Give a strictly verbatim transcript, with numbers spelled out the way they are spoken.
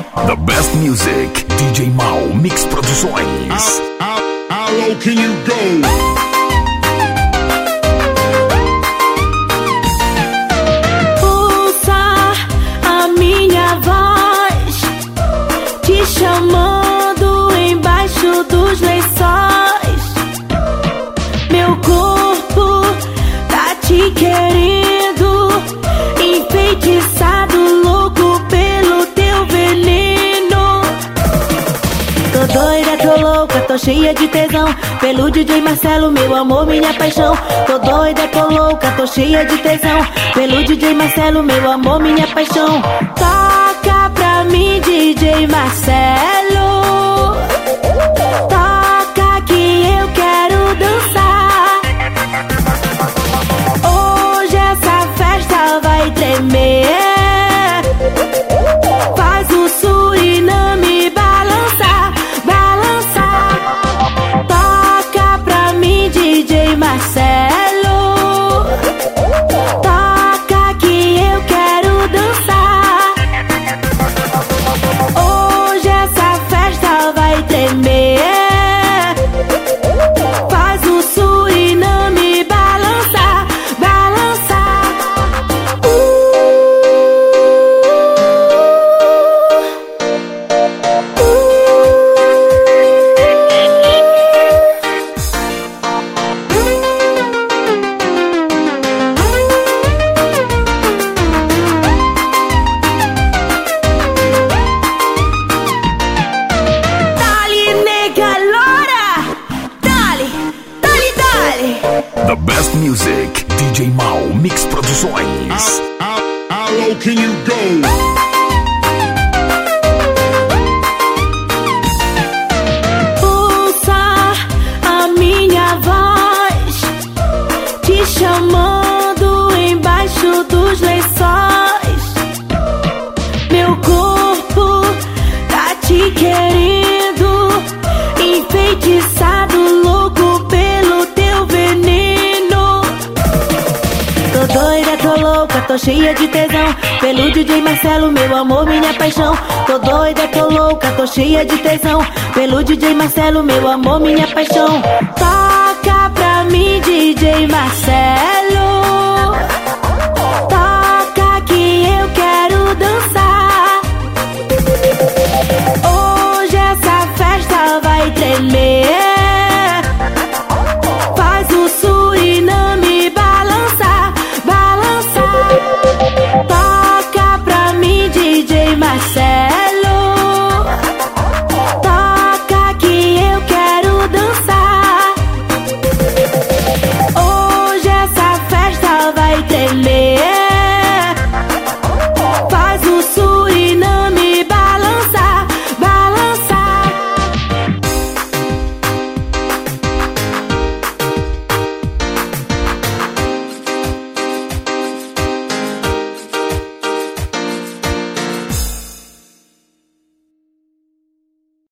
The best music, D J Mal Mix Produções. How, how, how low can you go? Chamando embaixo dos lençóis, meu corpo tá te querendo, enfeitiçado, louco pelo teu veneno. Tô doida, tô louca, tô cheia de tesão pelo D J Marcelo, meu amor, minha paixão. Tô doida, tô louca, tô cheia de tesão pelo D J Marcelo, meu amor, minha paixão. Toca pra mim, D J Marcelo, toca que eu quero dançar. Hoje essa festa vai tremer, faz o Suriname balançar, balançar. Toca pra mim, D J Marcelo, toca que eu quero dançar. Hoje essa festa vai tremer, faz o Suriname balançar, balançar. uh, The best music, D J Mal Mix Produções. How, how, how low can you go? Chamando embaixo dos lençóis, meu corpo tá te querendo, enfeitiçado, louco pelo teu veneno. Tô doida, tô louca, tô cheia de tesão pelo D J Marcelo, meu amor, minha paixão. Tô doida, tô louca, tô cheia de tesão pelo D J Marcelo, meu amor, minha paixão. Toca pra mim, D J Marcelo,